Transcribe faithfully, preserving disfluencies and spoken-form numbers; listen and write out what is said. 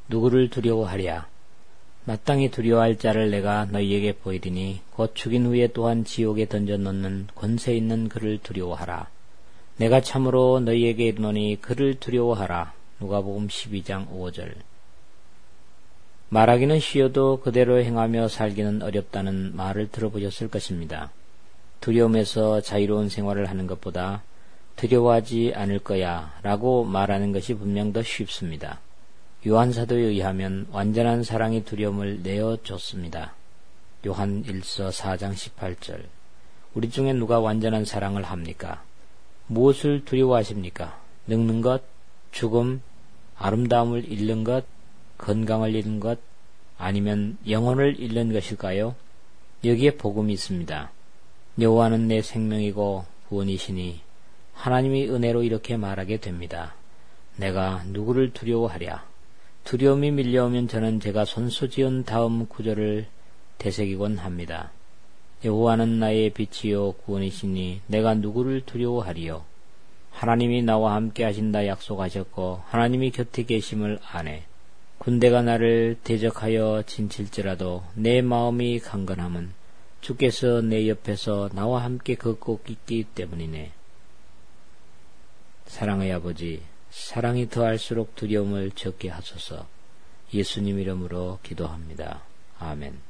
누구를 두려워하랴? 마땅히 두려워할 자를 내가 너희에게 보이리니 곧 죽인 후에 또한 지옥에 던져 넣는 권세 있는 그를 두려워하라. 내가 참으로 너희에게 이르노니 그를 두려워하라. 누가복음 십이 장 오 절. 말하기는 쉬워도 그대로 행하며 살기는 어렵다는 말을 들어보셨을 것입니다. 두려움에서 자유로운 생활을 하는 것보다 두려워하지 않을 거야 라고 말하는 것이 분명 더 쉽습니다. 요한사도에 의하면 완전한 사랑이 두려움을 내어줬습니다. 요한 일서 사 장 십팔 절. 우리 중에 누가 완전한 사랑을 합니까? 무엇을 두려워하십니까? 늙는 것, 죽음, 아름다움을 잃는 것, 건강을 잃는 것, 아니면 영혼을 잃는 것일까요? 여기에 복음이 있습니다. 여호와는 내 생명이고 구원이시니 하나님이 은혜로 이렇게 말하게 됩니다. 내가 누구를 두려워하랴? 두려움이 밀려오면 저는 제가 손수 지은 다음 구절을 되새기곤 합니다. 여호와는 나의 빛이요 구원이시니 내가 누구를 두려워하리요? 하나님이 나와 함께 하신다 약속하셨고 하나님이 곁에 계심을 아네. 군대가 나를 대적하여 진칠지라도 내 마음이 강건함은 주께서 내 옆에서 나와 함께 걷고 있기 때문이네. 사랑의 아버지, 사랑이 더할수록 두려움을 적게 하소서. 예수님 이름으로 기도합니다. 아멘.